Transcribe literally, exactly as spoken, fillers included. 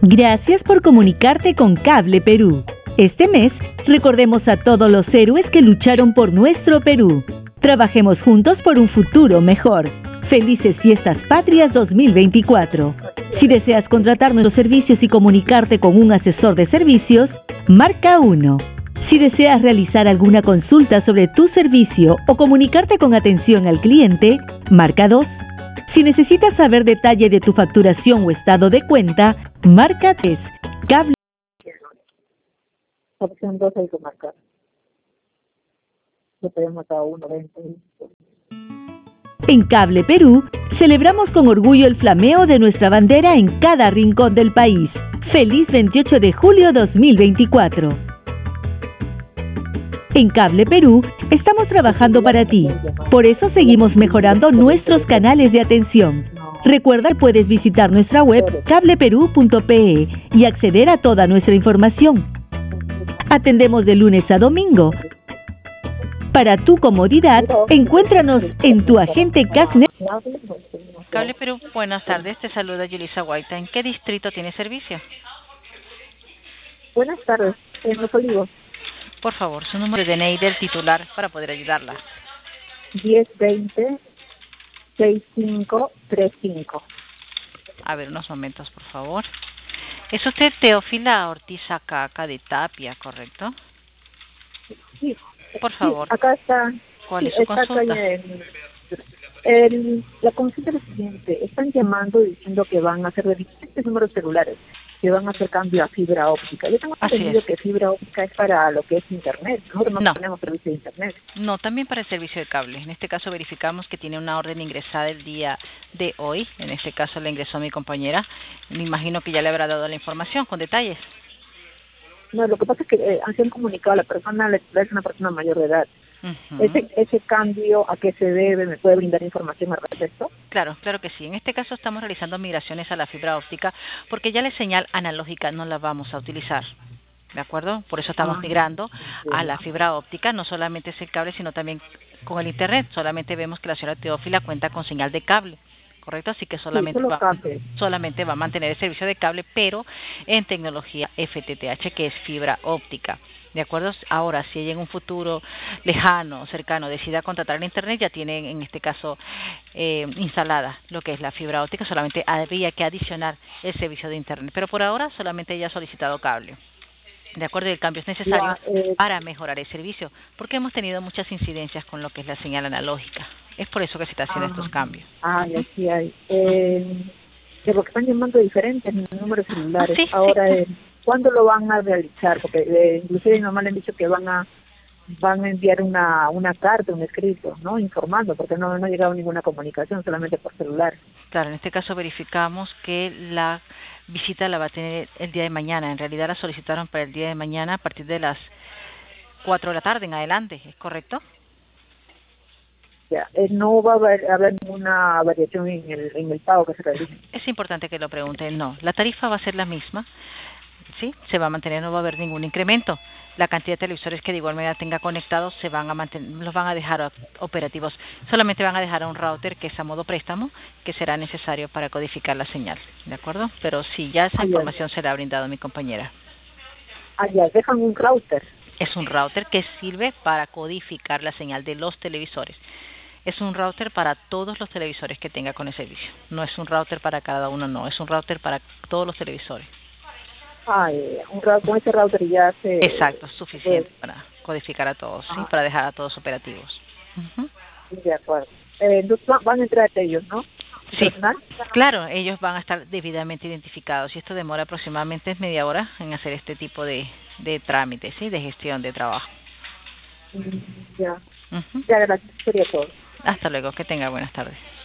Gracias por comunicarte con Cable Perú. Este mes, recordemos a todos los héroes que lucharon por nuestro Perú. Trabajemos juntos por un futuro mejor. Felices Fiestas Patrias dos mil veinticuatro. Si deseas contratar nuestros servicios y comunicarte con un asesor de servicios, marca uno. Si deseas realizar alguna consulta sobre tu servicio o comunicarte con atención al cliente, marca dos. Si necesitas saber detalle de tu facturación o estado de cuenta, marca tres. Cable. Opción dos hay que marcar. Le pedimos a uno veinte. En Cable Perú, celebramos con orgullo el flameo de nuestra bandera en cada rincón del país. ¡Feliz veintiocho de julio dos mil veinticuatro! En Cable Perú, estamos trabajando para ti. Por eso seguimos mejorando nuestros canales de atención. Recuerda que puedes visitar nuestra web cable perú punto pe y acceder a toda nuestra información. Atendemos de lunes a domingo. Para tu comodidad, encuéntranos en tu agente C A S N E T. Cable Perú, buenas tardes. Te saluda Yulisa Guaita. ¿En qué distrito tiene servicio? Buenas tardes, en Los Olivos. Por favor, su número de D N I del titular para poder ayudarla. diez veinte sesenta y cinco treinta y cinco. A ver, unos momentos, por favor. ¿Es usted Teófila Ortiz Acaca de Tapia, correcto? Sí. Por favor. Sí, acá está. ¿Cuál sí, es su está consulta? En, el, la consulta es la siguiente. Están llamando diciendo que van a hacer de diferentes números celulares, que van a hacer cambio a fibra óptica. Yo tengo Así entendido es. que fibra óptica es para lo que es internet. Nosotros no, No. tenemos servicio de internet. No, también para el servicio de cable. En este caso verificamos que tiene una orden ingresada el día de hoy. En este caso la ingresó mi compañera. Me imagino que ya le habrá dado la información con detalles. No, lo que pasa es que eh, han comunicado a la persona, la titular es una persona mayor de edad. Uh-huh. Ese, ese cambio, ¿a qué se debe? ¿Me puede brindar información al respecto? Claro, claro que sí. En este caso estamos realizando migraciones a la fibra óptica porque ya la señal analógica no la vamos a utilizar. ¿De acuerdo? Por eso estamos Ah, migrando sí. a la fibra óptica. No solamente es el cable, sino también con el internet. Solamente vemos que la señora Teófila cuenta con señal de cable. ¿Correcto? Así que solamente, sí, solo va, cable. solamente va a mantener el servicio de cable, pero en tecnología F T T H, que es fibra óptica. ¿De acuerdo? Ahora, si ella en un futuro lejano, cercano, decida contratar el internet, ya tiene en este caso eh, instalada lo que es la fibra óptica, solamente habría que adicionar el servicio de internet. Pero por ahora solamente ella ha solicitado cable. De acuerdo, y el cambio es necesario Ya, eh, para mejorar el servicio, porque hemos tenido muchas incidencias con lo que es la señal analógica. Es por eso que se está haciendo ah, estos cambios. Ah, ya sí hay. Eh, de lo que están llamando diferentes números celulares. Ah, sí, Ahora, sí. eh, ¿cuándo lo van a realizar? Porque eh, inclusive nomás le han dicho que van a van a enviar una una carta, un escrito, ¿no? Informando, porque no, no ha llegado ninguna comunicación, solamente por celular. Claro, en este caso verificamos que la visita la va a tener el día de mañana. En realidad la solicitaron para el día de mañana a partir de las cuatro de la tarde en adelante, ¿es correcto? Ya, eh, no va a haber, haber ninguna variación en el en el pago que se realice. Es importante que lo pregunten. No, la tarifa va a ser la misma, ¿sí? Se va a mantener, no va a haber ningún incremento. La cantidad de televisores que de igual manera tenga conectados se van a mantener, los van a dejar operativos. Solamente van a dejar a un router que es a modo préstamo, que será necesario para codificar la señal, ¿de acuerdo? Pero sí, ya esa Ah, información se la ha brindado mi compañera. Ah, ya, dejan un router. Es un router que sirve para codificar la señal de los televisores. Es un router para todos los televisores que tenga con el servicio. No es un router para cada uno, no. Es un router para todos los televisores. Ah, eh, un router, con ese router ya se... Exacto, es suficiente pues, para codificar a todos, ¿sí? ah, Para dejar a todos operativos. Uh-huh. de acuerdo. Eh, entonces van, van a entrar ellos, ¿no? Sí, ¿Personal? claro, ellos van a estar debidamente identificados y esto demora aproximadamente media hora en hacer este tipo de, de trámites, ¿sí? De gestión de trabajo. Mm, ya. Uh-huh. Ya, gracias. Sería todo. Hasta luego, que tenga buenas tardes.